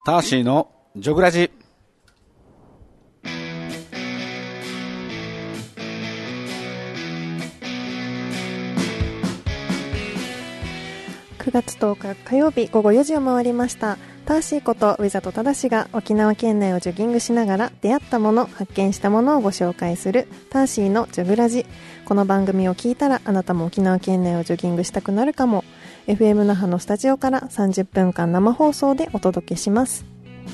ターシーのジョグラジ。 9月10日火曜日午後4時を回りました。ターシーこと上里忠が沖縄県内をジョギングしながら出会ったもの、発見したものをご紹介するターシーのジョグラジ。この番組を聞いたらあなたも沖縄県内をジョギングしたくなるかも。 FM 那覇のスタジオから30分間生放送でお届けします。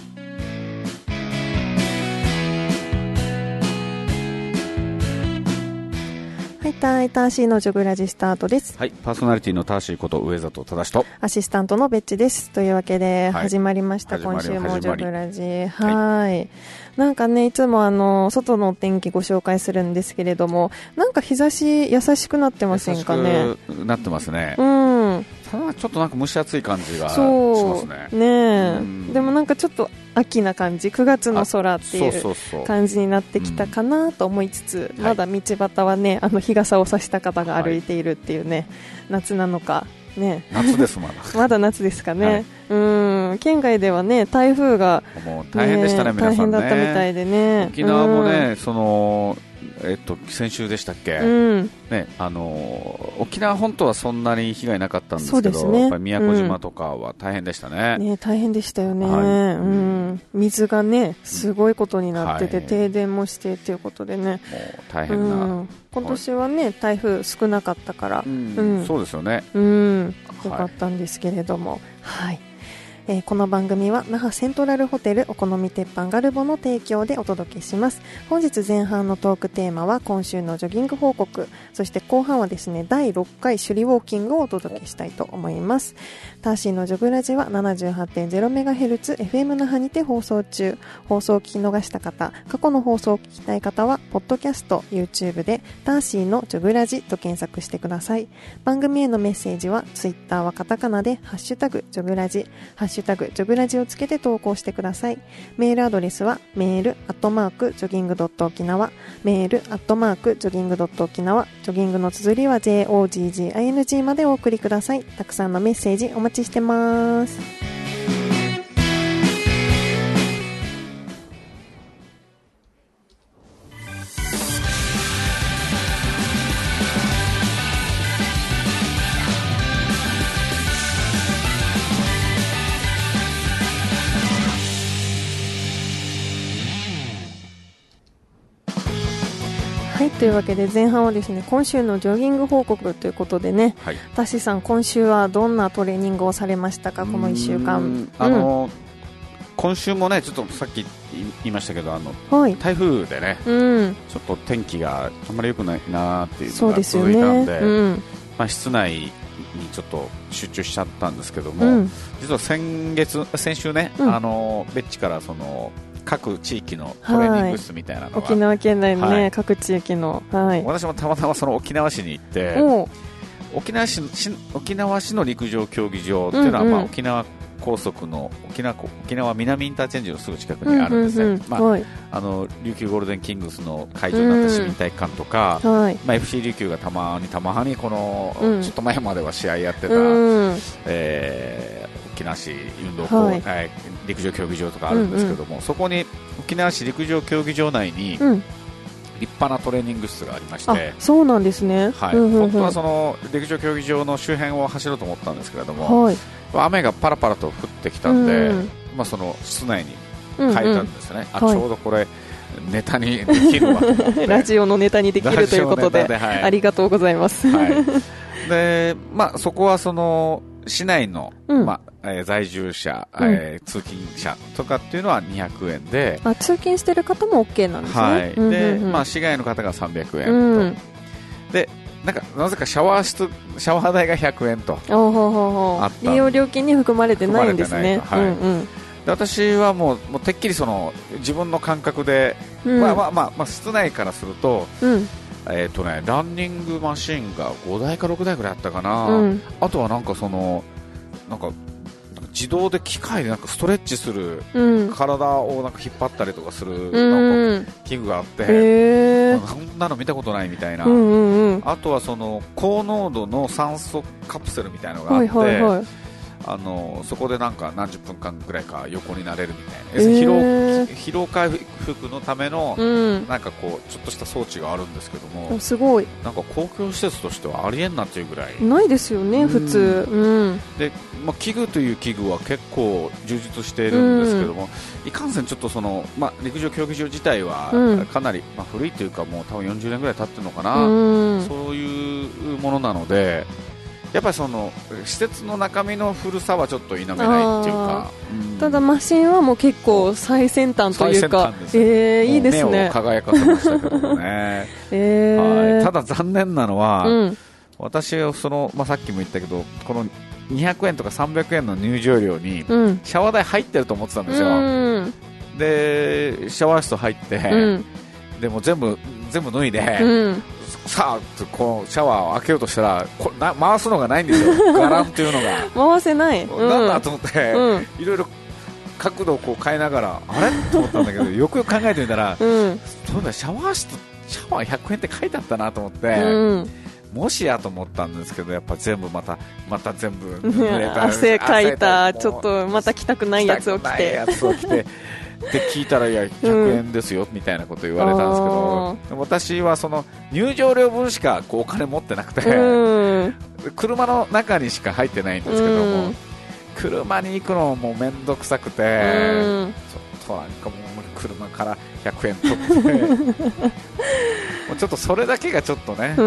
はい、ターシーのジョグラジスタートです。 はい、パーソナリティのターシーこと上里忠とアシスタントのベッチです。というわけで始まりました、 はい、 今週もジョグラジ。 はい、 なんかね、いつも外のお天気ご紹介するんですけれども、なんか日差し優しくなってませんかね。 優しくなってますね。ただちょっとなんか蒸し暑い感じがしますね。 ねえ、でもなんかちょっと秋な感じ、9月の空っていう感じになってきたかなと思いつつ、まだ道端はね、日傘を差した方が歩いているっていうね、夏なのかね。 夏ですまだ夏ですかね。県外ではね、台風が、 もう大変でしたね、皆さんね。 大変だったみたいでね。 沖縄もね、先週でしたっけ、ね、沖縄本島はそんなに被害なかったんですけど、やっぱり宮古島とかは大変でしたね。 大変でしたよね。水がね、すごいことになってて、停電もしてということでね、もう大変な、 今年はね、台風少なかったから、 そうですよね。 よかったんですけれども、この番組は那覇セントラルホテルお好み鉄板ガルボの提供でお届けします。本日前半のトークテーマは今週のジョギング報告、そして後半はですね、第6回首里ウォーキングをお届けしたいと思います。ターシーのジョグラジは 78.0MHz FM 那覇にて放送中。放送を聞き逃した方、過去の放送を聞きたい方はポッドキャスト、YouTube でターシーのジョグラジと検索してください。番組へのメッセージは Twitter はカタカナでハッシュタグジョグラジ、ハッシュタグジョグラジをつけて投稿してください。メールアドレスはメール@ジョギング.okinawa、メール@ジョギング.okinawa、ジョギングの綴りは JOGGING までお送りください。たくさんのメッセージお待ちしてます。というわけで前半はですね、今週のジョギング報告ということでね、タッシーさん、今週はどんなトレーニングをされましたか、この1週間。 今週もね、ちょっとさっき言いましたけど、台風でね、ちょっと天気があんまり良くないなっていうのが続いたんで、室内にちょっと集中しちゃったんですけども、実は先週ね、ベッチからその各地域のトレーニング室みたいなのが、 沖縄県内のね、各地域の、 私もたまたまその沖縄市に行って、沖縄市の陸上競技場っていうのは、沖縄高速の沖縄南インターチェンジのすぐ近くにあるんですね。琉球ゴールデンキングスの会場になった市民体育館とか、FC 琉球がたまにこの、ちょっと前までは試合やってた、沖縄市運動校、陸上競技場とかあるんですけども、そこに沖縄市陸上競技場内に、立派なトレーニング室がありまして、 そうなんですね。 本当はその陸上競技場の周辺を走ろうと思ったんですけれども、雨がパラパラと降ってきたんで、その室内に変えたんですね。ちょうどこれネタにできるわラジオのネタにできるということで、ありがとうございます。 で、そこはその市内の、在住者、通勤者とかっていうのは200円で、 通勤してる方も OK なんですね。 で、市外の方が300円と、でなぜかシャワー代が100円とあった。 利用料金に含まれてないんですね。 で、私はもうてっきりその自分の感覚で、室内からすると、ランニングマシンが5台か6台ぐらいあったかな、あとはなんか自動で機械でなんかストレッチする、体をなんか引っ張ったりとかするなんか器具があって、そんなの見たことないみたいな、あとはその高濃度の酸素カプセルみたいなのがあって、 そこでなんか何十分間ぐらいか横になれるみたいな、疲労回復のための、なんかこうちょっとした装置があるんですけども、 すごいなんか公共施設としてはありえんなっていうぐらいないですよね、普通。 で、器具という器具は結構充実しているんですけども、いかんせんちょっと陸上競技場自体はかなり、古いというかもう多分40年ぐらい経ってるのかな、そういうものなので、やっぱり施設の中身の古さはちょっと否めないっていうか、 ただマシンはもう結構最先端というか、いいですね。 目を輝かせましたけどもね、はい、ただ残念なのは、私はさっきも言ったけど、この200円とか300円の入場料にシャワー代入ってると思ってたんですよ。でシャワー室入って、でも全部脱いで、さあこうシャワーを開けようとしたら回すのがないんですよ、ガランというのが回せない、 なんだと思って、いろいろ角度をこう変えながらあれと思ったんだけど、よくよく考えてみたら、そうだ、シャワー100円って書いてあったなと思って、もしやと思ったんですけど、やっぱ全部また全部濡れた汗かいた、ちょっとまた着たくないやつを着てで聞いたら、いや100円ですよみたいなこと言われたんですけど、私は入場料分しかお金持ってなくて、車の中にしか入ってないんですけども、車に行くのも面倒くさくて、ちょっとなんかもう車から100円取ってもうちょっとそれだけがちょっとね、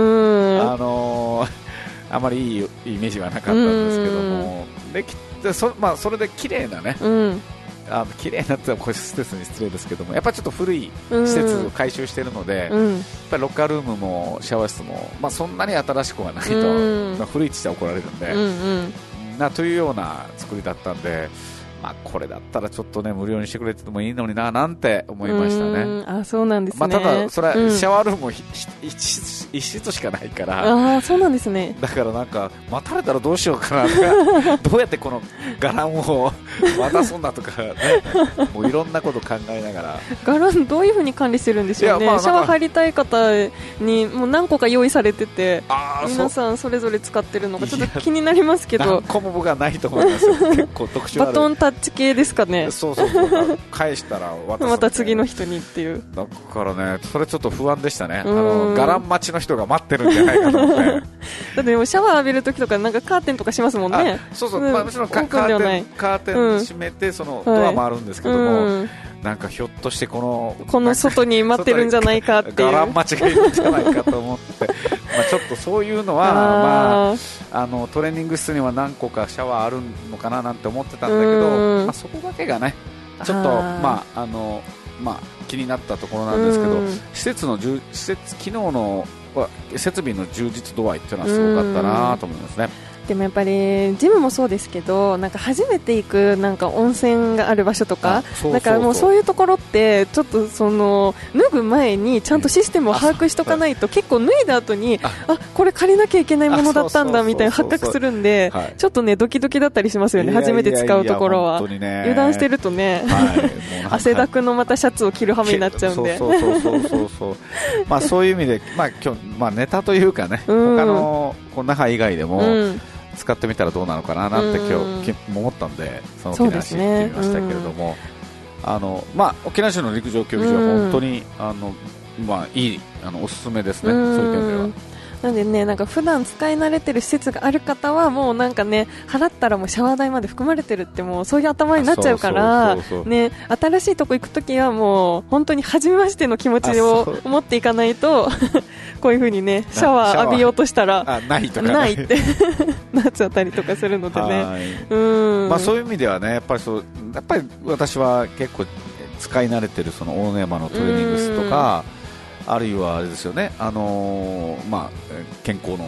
あまりいいイメージはなかったんですけども、それで綺麗なね、綺麗なってこう施設に失礼ですけども、やっぱりちょっと古い施設を改修しているので、やっぱりロッカールームもシャワー室も、そんなに新しくはないと、古いって言ったら怒られるんで、というような作りだったんで、これだったらちょっとね無料にしてくれてもいいのにななんて思いましたね。 あ、そうなんですね。 ただそれはシャワールームも一室しかないから、 あ、そうなんですね。 だからなんか待たれたらどうしようかなとかどうやってこのガランを渡すんだとか、ね、もういろんなこと考えながら、 ガランどういう風に管理してるんでしょうね。シャワー入りたい方にもう何個か用意されてて、皆さんそれぞれ使ってるのがちょっと気になりますけど、 何個も僕はないと思いますよ。結構特殊あるバトンタッチ系ですかね。 そう返したら渡すまた次の人にっていう。 だからね、それちょっと不安でしたね。ガラン待ちの人が待ってるんじゃないかと思ってだってでもシャワー浴びるときとかなんかカーテンとかしますもんね。 そう、もちろんカーテン閉めてそのドアもあるんですけども、なんかひょっとしてこの外に待ってるんじゃないかっていうガラン待ちがいるんじゃないかと思ってちょっとそういうのはトレーニング室には何個かシャワーあるのかななんて思ってたんだけど、そこだけがねちょっと気になったところなんですけど、施設機能の設備の充実度合いっていうのはすごかったなと思いますね。 でもやっぱりジムもそうですけど、なんか初めて行くなんか温泉がある場所とか、だからもうそういうところってちょっと脱ぐ前にちゃんとシステムを把握しとかないと、結構脱いだ後にこれ借りなきゃいけないものだったんだみたいな発覚するんで、ちょっとねドキドキだったりしますよね。初めて使うところは油断してるとね、汗だくのまたシャツを着る羽目になっちゃうんで、 そういう意味で今日ネタというかね、他の那覇以外でも使ってみたらどうなのかななんて今日思ったんで、その沖縄市行ってみましたけれども、沖縄市の陸上競技場は本当にいいおすすめですね、そういう点では。 なんでね、なんか普段使い慣れてる施設がある方はもうなんかね、払ったらもうシャワー代まで含まれてるってもうそういう頭になっちゃうからね、新しいとこ行くときはもう本当に初めましての気持ちを持っていかないとこういう風にねシャワー浴びようとしたらないとか、 ないってなっちゃったりとかするのでね、 そういう意味ではね、やっぱり私は結構使い慣れてるその大野山のトレーニング室とか、あるいはあれですよね、健康の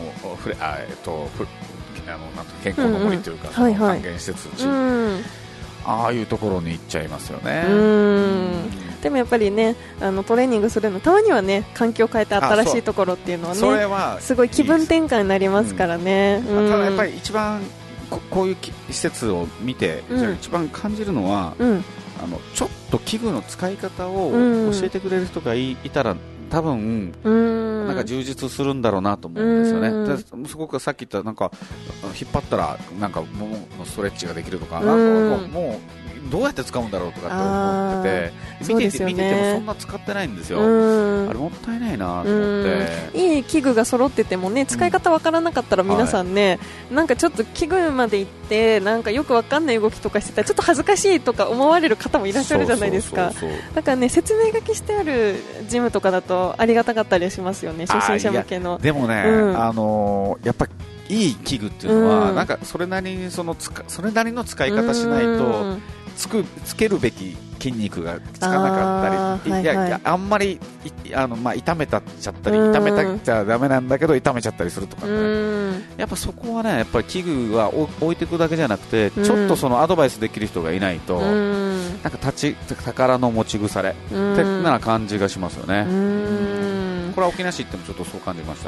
健康の森というか、還元施設地、ああいうところに行っちゃいますよね。 でもやっぱりね、トレーニングするのたまにはね、環境を変えて新しいところっていうのはね、それはすごい気分転換になりますからね。 ただやっぱり一番こういう施設を見て、一番感じるのは、ちょっと器具の使い方を教えてくれる人がいたら多分なんか充実するんだろうなと思うんですよね。ですごくさっき言ったなんか引っ張ったらなんかもものストレッチができるとか、なんかもうどうやって使うんだろうとかって思ってて、見ててもそんな使ってないんですよ。あれもったいないなと思って。 いい器具が揃っててもね、使い方わからなかったら皆さんね、なんかちょっと器具まで行ってなんかよくわかんない動きとかしてたらちょっと恥ずかしいとか思われる方もいらっしゃるじゃないですか。だからね、説明書きしてあるジムとかだとありがたかったりしますよね、初心者向けの。 でもね、やっぱいい器具っていうのは、なんかそれなりにそれなりの使い方しないとつけるべき筋肉がつかなかったり、あんまり痛めたっちゃったり、痛めたっちゃダメなんだけど痛めちゃったりするとかね、やっぱそこはね、やっぱり器具は置いていくだけじゃなくて、ちょっとそのアドバイスできる人がいないと、なんか宝の持ち腐れってな感じがしますよね。これは沖縄市行ってもちょっとそう感じました。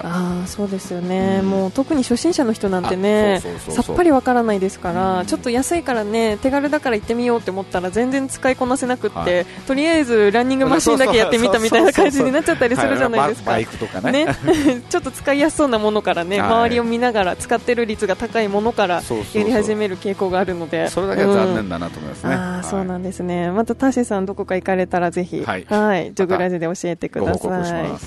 そうですよね、もう特に初心者の人なんてね、さっぱりわからないですから、ちょっと安いからね、手軽だから行ってみようって思ったら全然使いこなせなくって、とりあえずランニングマシンだけやってみたみたいな感じになっちゃったりするじゃないですか。 バイクとかねちょっと使いやすそうなものからね、周りを見ながら使ってる率が高いものからやり始める傾向があるので、 それだけは残念だなと思いますね。 そうなんですね。またターシーさんどこか行かれたらぜひ、ジョグラジで教えてください。 ご報告します。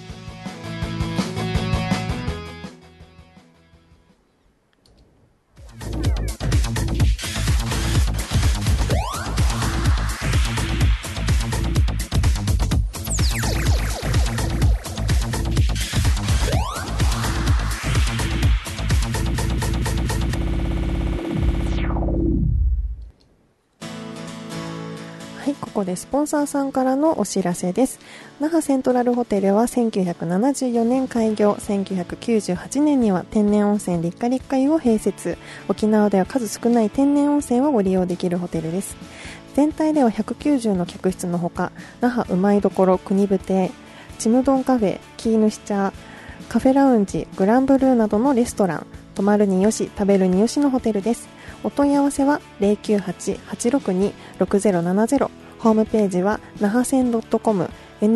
ここでスポンサーさんからのお知らせです。那覇セントラルホテルは1974年開業、1998年には天然温泉立夏立夏湯を併設。沖縄では数少ない天然温泉をご利用できるホテルです。全体では190の客室のほか、那覇うまいどころ国部亭、ちむどんカフェ、キーヌシチャー、カフェラウンジ、グランブルーなどのレストラン、泊まるによし食べるによしのホテルです。お問い合わせは 098-862-6070、ホームページは那覇線 .com、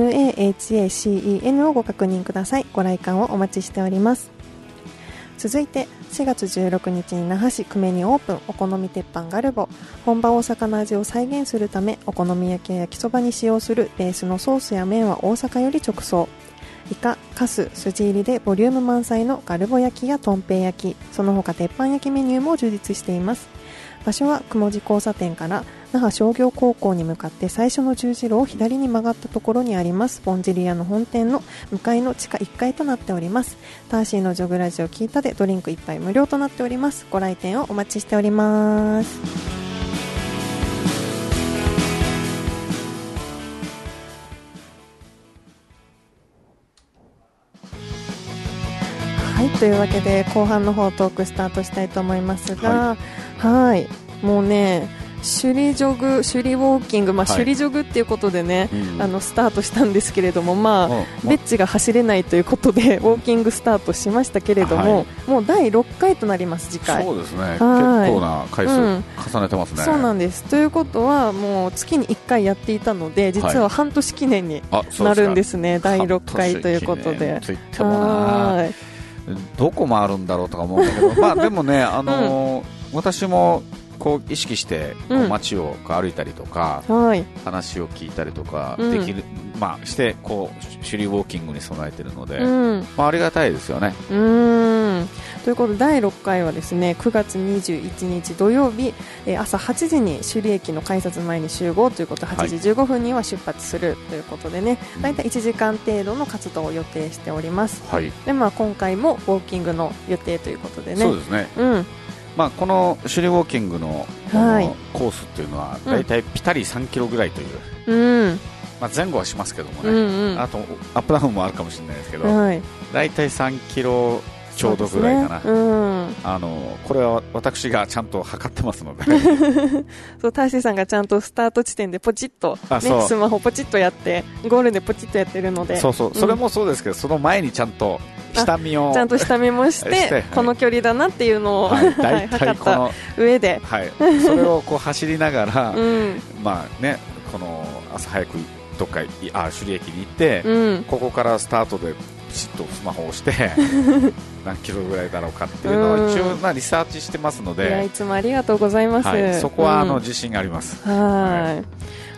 NAHACEN をご確認ください。ご来館をお待ちしております。続いて4月16日に那覇市久米にオープン、お好み鉄板ガルボ。本場大阪の味を再現するため、お好み焼きや焼きそばに使用するベースのソースや麺は大阪より直送。イカ、カス、筋入りでボリューム満載のガルボ焼きやとんぺい焼き、その他鉄板焼きメニューも充実しています。場所は雲路交差点から那覇商業高校に向かって最初の十字路を左に曲がったところにありますぼんじり屋の本店の向かいの地下1階となっております。ターシーのジョグラジオ聞いたでドリンク1杯無料となっております。ご来店をお待ちしております。はい、というわけで後半の方トークスタートしたいと思いますが、もうね、首里ジョグ、首里ウォーキング、首里ジョグっていうことでね、スタートしたんですけれども、ベッチが走れないということでウォーキングスタートしましたけれども、もう第6回となります。次回そうですね、結構な回数重ねてますね。 そうなんです。ということはもう月に1回やっていたので、実は半年記念になるんですね。第6回ということで、 どこ回るんだろうとか思うんだけどでもね、私もこう意識して街を歩いたりとか、話を聞いたりとかできる、してこう首里ウォーキングに備えているので、ありがたいですよね。 ということで第6回はですね、9月21日土曜日、朝8時に首里駅の改札前に集合ということで、8時15分には出発するということでね、だいたい1時間程度の活動を予定しております。で今回もウォーキングの予定ということでね。 そうですね、この首里ウォーキングのコースっていうのはだいたいピタリ3キロぐらいという、前後はしますけどもね、あとアップダウンもあるかもしれないですけど、だいたい3キロちょうどぐらいかな。これは私がちゃんと測ってますのでそうターシーさんがちゃんとスタート地点でポチッと、スマホポチッとやってゴールでポチッとやってるので、 それもそうですけど、その前にちゃんと下見をちゃんと下見もしてこの距離だなっていうのを、測った上で、 それをこう走りながら、この朝早くどっか首里駅に行って、ここからスタートでピシッとスマホを押して何キロぐらいだろうかっていうのを一応リサーチしてますので、 いやいつもありがとうございます、はい、 そこは自信があります。 はい、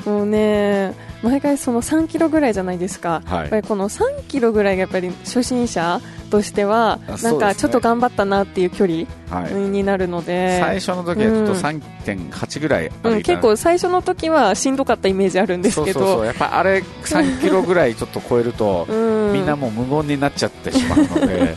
もうね毎回その3キロぐらいじゃないですか、はい、やっぱりこの3キロぐらいがやっぱり初心者としてはなんかちょっと頑張ったなっていう距離になるので、 最初の時はちょっと 3.8 ぐらい歩いた、 結構最初の時はしんどかったイメージあるんですけど、 そうやっぱあれ3キロぐらいちょっと超えるとみんなもう無言になっちゃってしまうので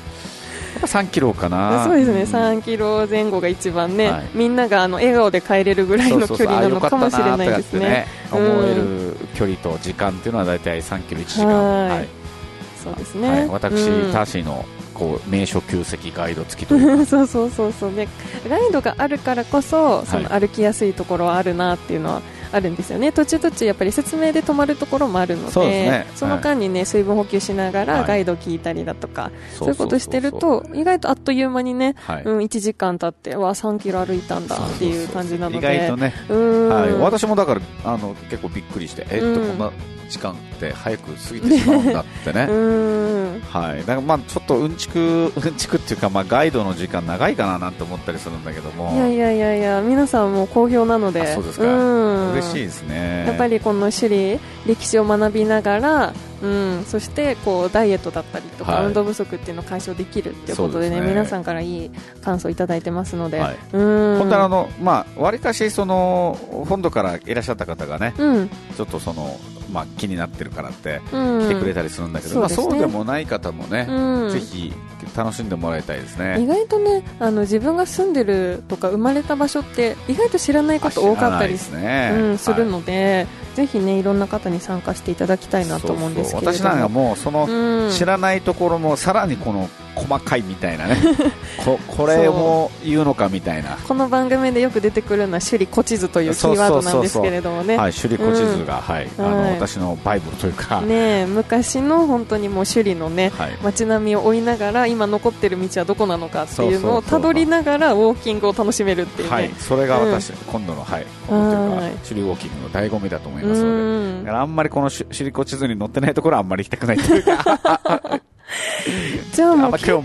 3キロかな。 そうですね、3キロ前後が一番ね、はい、みんなが笑顔で帰れるぐらいの距離なのかもしれないですね。 思える距離と時間っていうのはだいたい3キロ1時間、はい、 そうですね、 はい、私、ターシーのこう名所旧跡ガイド付きというそうね、ガイドがあるからこそ、その歩きやすいところはあるなっていうのはあるんですよね。途中やっぱり説明で止まるところもあるの で、その間にね水分補給しながらガイド聞いたりだとか、そういうことしてると意外とあっという間にね、1時間経って3キロ歩いたんだっていう感じなので、 意外とね、私もだから結構びっくりしてこんな時間って早く過ぎてしまうんだってねはい、だからちょっとうんちくっていうか、ガイドの時間長いかななんて思ったりするんだけども、 いや皆さんも好評なので、 そうですか、嬉しいですね。 やっぱりこの歴史を学びながら、そしてこうダイエットだったりとか、運動不足っていうのを解消できるっていうことでね、皆さんからいい感想いただいてますので、 本当はわりかし本土からいらっしゃった方がね、ちょっと気になってるからって来てくれたりするんだけど、そうでもない方もね、ぜひ楽しんでもらいたいですね。 意外とね自分が住んでるとか生まれた場所って意外と知らないこと多かったりするので、ぜひねいろんな方に参加していただきたいなと思うんですけれども、 私なんかもうその知らないところもさらにこの細かいみたいなねこれも言うのかみたいな、 この番組でよく出てくるのは首里古地図というキーワードなんですけれどもね、 首里古地図が、私のバイブルというか、 昔の本当にもう首里のね、街並みを追いながら今残ってる道はどこなのかっていうのをたどりながらウォーキングを楽しめるっていうね、 それが私、今度の、首里ウォーキングの醍醐味だと思いますので、だからあんまりこの首里古地図に載ってないところはあんまり行きたくないというかじゃあもう結構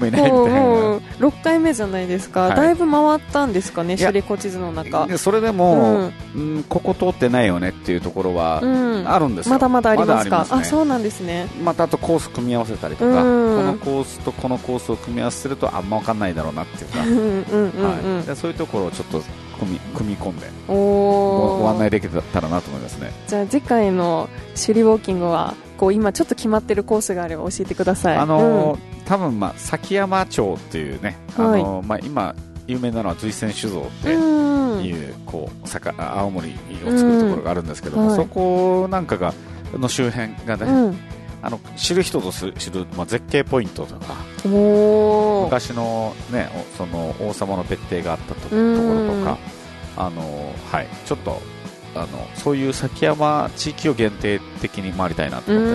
6回目じゃないですか、だいぶ回ったんですかね、首里古地図の中。 それでも、ここ通ってないよねっていうところはあるんですよ。 まだまだありますか。あ、そうなんですね。 またあとコース組み合わせたりとか、このコースとこのコースを組み合わせるとあんま分かんないだろうなっていうか、そういうところをちょっと組み込んでご案内できたらなと思いますね。 じゃあ次回の首里ウォーキングは今ちょっと決まってるコースがあれば教えてください。 多分崎山町っていうね、今有名なのは随泉酒造っていう青森を作るところがあるんですけども、そこなんかの周辺がね、知る人ぞ知る、絶景ポイントとか、昔のねその王様の別邸があったところとか、ちょっとそういう崎山地域を限定的に回りたいなと思って、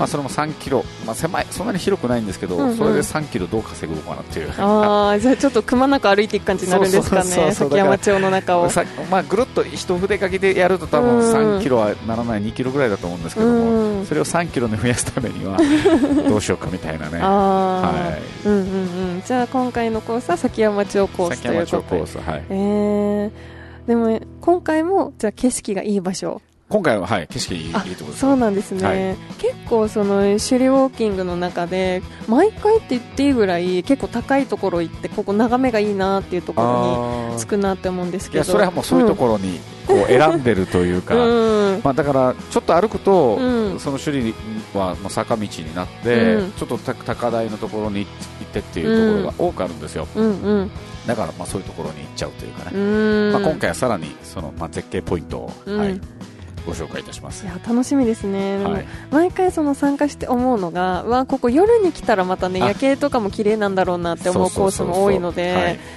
それも3キロ、狭い、そんなに広くないんですけど、それで3キロどう稼ぐのかなっていう。じゃあちょっとくまなく歩いていく感じになるんですかね、崎山町の中を。 ぐるっと一筆書きでやると多分3キロはならない、2キロぐらいだと思うんですけども、それを3キロに増やすためにはどうしようかみたいなね。じゃあ今回のコースは崎山町コースということで、でも今回もじゃあ景色がいい場所。 今回は景色いいところです。 そうなんですね。結構その首里ウォーキングの中で毎回って言っていいぐらい結構高いところ行ってここ眺めがいいなっていうところに着くなって思うんですけど、 それはもうそういうところに選んでるというか、だからちょっと歩くと、その首里はもう坂道になって、ちょっと高台のところに行ってっていうところが多くあるんですよ。だからそういうところに行っちゃうというかね、今回はさらにその絶景ポイントをご紹介いたします。 いや楽しみですね。毎回その参加して思うのが、ここ夜に来たらまたね夜景とかも綺麗なんだろうなって思うコースも多いので、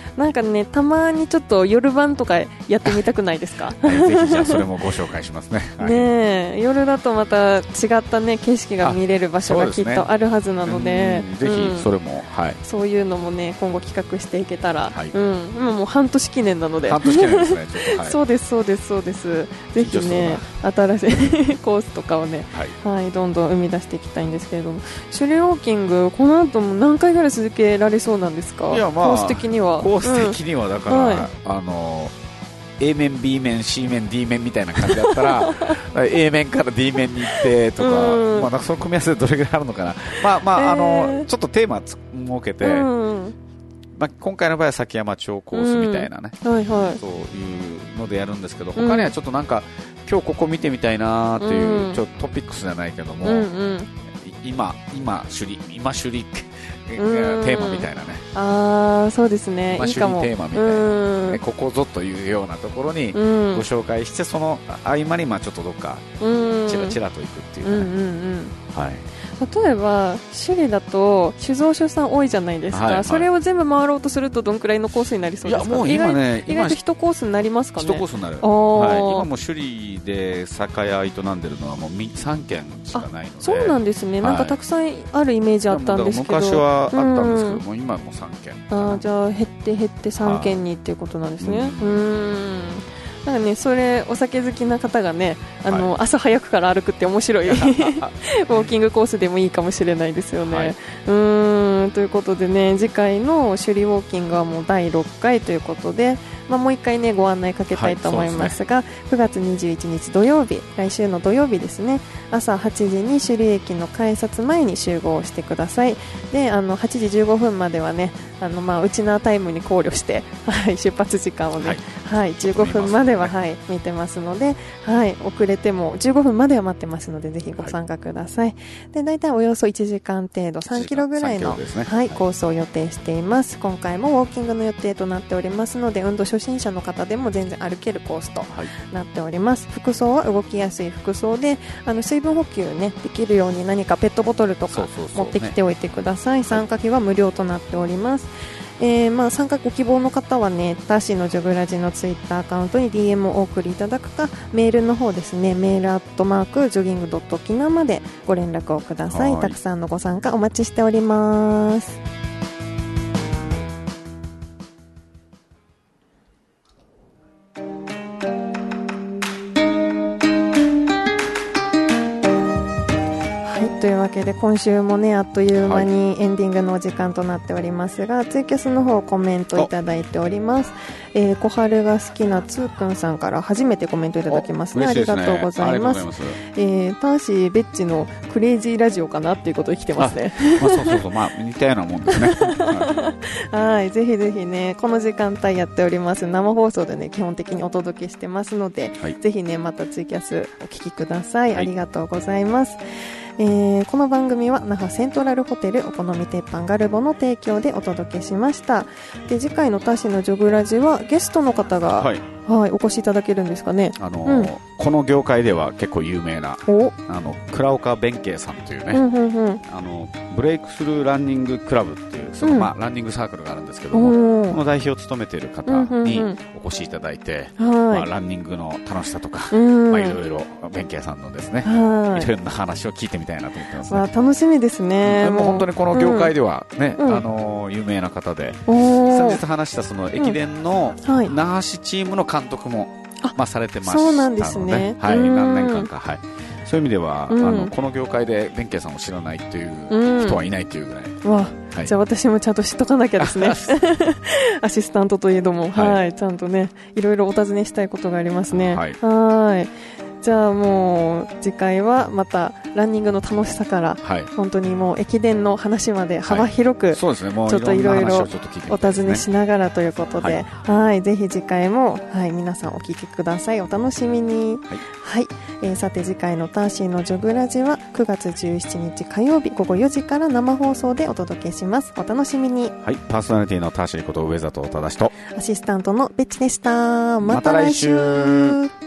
なんかね、たまにちょっと夜晩とかやってみたくないですか？ はい、ぜひじゃあそれもご紹介しますね。はい、 ね、夜だとまた違ったね景色が見れる場所がきっとあるはずなので、 ぜひそれも、はい、 そういうのもね今後企画していけたら、はい、今もう半年記念なので、 半年記念ですね。ちょっと、はい、 そうですそうですそうです。ぜひね新しいコースとかをね、はい、どんどん生み出していきたいんですけれども、シュリーウォーキングこの後も何回ぐらい続けられそうなんですか？ いや、まあ、 コース的にはだから、A 面 B 面 C 面 D 面みたいな感じだったらA 面から D 面に行ってとか、まあ、なんかその組み合わせでどれぐらいあるのかな。ちょっとテーマ設けて、まあ、今回の場合は崎山町コースみたいなね、そういうのでやるんですけど、他にはちょっとなんか今日ここ見てみたいなっていう、ちょっとトピックスじゃないけども、今首里テーマみたいなね。 そうですね。 今首里テーマみたいな、ここぞというようなところにご紹介して、その合間にちょっとどっかチラチラと行くっていうね。はい。 例えば首里だと酒造所さん多いじゃないですか、はいはい、それを全部回ろうとするとどんくらいのコースになりそうですか？ いやもう今ね、 意外と1コースになりますかね。 1コースになる、はい、今も首里で酒屋営んでるのはもう3軒しかないので。 そうなんですね、なんかたくさんあるイメージあったんですけど、 昔はあったんですけども、今はもう3軒。 じゃあ減って3軒にっていうことなんですね。なんかね、それお酒好きな方がね、朝早くから歩くって面白いウォーキングコースでもいいかもしれないですよね。はい、ということでね、次回の首里ウォーキングはもう第6回ということで、もう1回ねご案内かけたいと思いますが、9月21日土曜日、来週の土曜日ですね、朝8時に首里駅の改札前に集合してください。で、8時15分まではね、ウチナータイムに考慮して、はい、出発時間をね、15分までは、見てますので、遅れても15分までは待ってますので、ぜひご参加ください。で、大体およそ1時間程度、3キロぐらいの、コースを予定しています。今回もウォーキングの予定となっておりますので、運動初心者の方でも全然歩けるコースとなっております。服装は動きやすい服装で、水分補給ね、できるように何かペットボトルとか持ってきておいてください。参加費は無料となっております。参加ご希望の方はね、ターシーのジョグラジのツイッターアカウントに DM をお送りいただくか、メールの方ですね、メール@ジョギング.okinaまでご連絡をください。たくさんのご参加お待ちしております。というわけで今週もねあっという間にエンディングのお時間となっておりますが、ツイキャスの方コメントいただいております。小春が好きなつーくんさんから初めてコメントいただきますね。ありがとうございます。ターシーベッチのクレイジーラジオかなっていうことを来てますね。 そう似たようなもんですね。 はい、ぜひぜひねこの時間帯やっております。生放送でね基本的にお届けしてますので、ぜひねまたツイキャスお聞きください。ありがとうございます。この番組は那覇セントラルホテルお好み鉄板ガルボの提供でお届けしました。で、次回のタシのジョグラジはゲストの方が、お越しいただけるんですかね。 この業界では結構有名な倉岡弁慶さんというね、ブレイクスルーランニングクラブっていうランニングサークルがあるんですけども、この代表を務めている方にお越しいただいて、ランニングの楽しさとか、いろいろ弁慶さんのですね、いろんな話を聞いてみたいなと思ってますね。 楽しみですね。 もう本当にこの業界ではね、有名な方で、先日話したその駅伝の那覇市チームの監督もされてましたので、そうなんですね。何年間か、そういう意味では、この業界で弁慶さんを知らないという人はいないというぐらい。 じゃあ私もちゃんと知っとかなきゃですね。アシスタントといえども、ちゃんとねいろいろお尋ねしたいことがありますね。じゃあもう次回はまたランニングの楽しさから、本当にもう駅伝の話まで幅広く、ちょっといろいろお尋ねしながらということで、ぜひ次回も、皆さんお聞きください。お楽しみに。さて次回のターシーのジョグラジは9月17日火曜日午後4時から生放送でお届けします。お楽しみに。 パーソナリティのターシーこと上里忠とアシスタントのベッチでした。また来週。